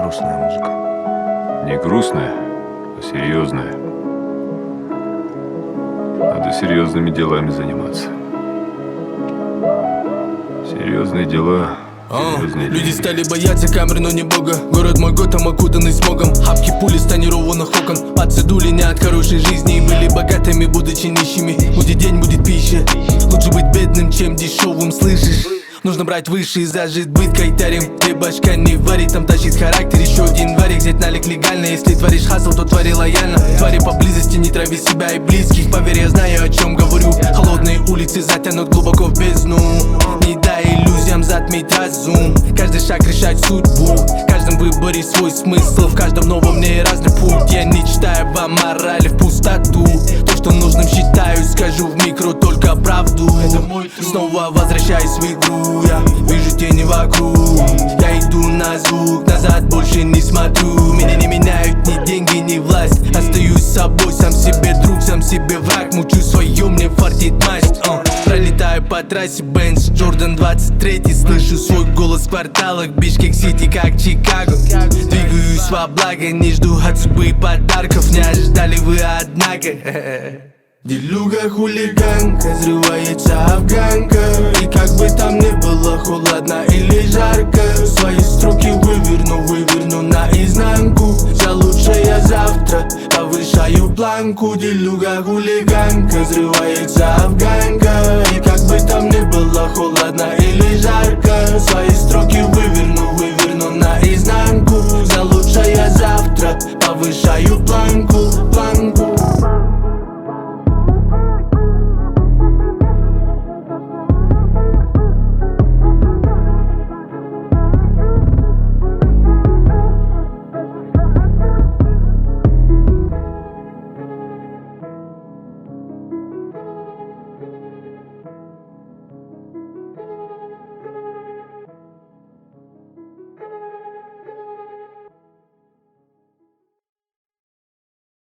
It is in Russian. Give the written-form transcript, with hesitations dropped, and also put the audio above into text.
грустная музыка. Не грустная, а серьезная. Надо серьезными делами заниматься. Серьезные дела, серьезные Люди деньги. стали бояться камеры, но не бога. Город мой Готэм окутанный смогом. Хапки пули с тонированных окон. Отцедули не от хорошей жизни. И были богатыми, будучи нищими. Будет день, будет пища. Лучше быть бедным, чем дешевым, слышишь? Нужно брать выше и зажить быть кайтарем. Ты башка не варит, там тащит характер. Еще один варик, взять налик легально. Если творишь хасл, то твори лояльно. Твори поблизости, не трави себя и близких. Поверь, я знаю, о чем говорю. Холодные улицы затянут глубоко в бездну. Не дай иллюзиям затмить разум. Каждый шаг решать судьбу. В каждом выборе свой смысл. В каждом новом мне разный путь. Я не читаю вам морали в пустоту. То, что нужным считаю, скажу в микро только правду. Снова возвращаюсь в игру. Я вижу тени вокруг. Я иду на звук, назад больше не смотрю. Меня не меняют ни деньги, ни власть. Остаюсь собой, сам себе друг, сам себе враг. Мучу свое, мне фартит масть. Пролетаю по трассе Бенц, Джордан 23. Слышу свой голос в кварталах Бишкек-Сити, как Чикаго. Двигаюсь во благо, не жду от судьбы подарков. Не ожидали вы, однако. Делюга хулиганка, взрывается афганка. И как бы там ни было холодно или жарко, свои строки выверну наизнанку. За лучшее завтра повышаю планку. Делюга хулиганка, взрывается афганка. И как бы там ни было холодно или жарко, свои строки выверну наизнанку. За лучшее завтра повышаю планку.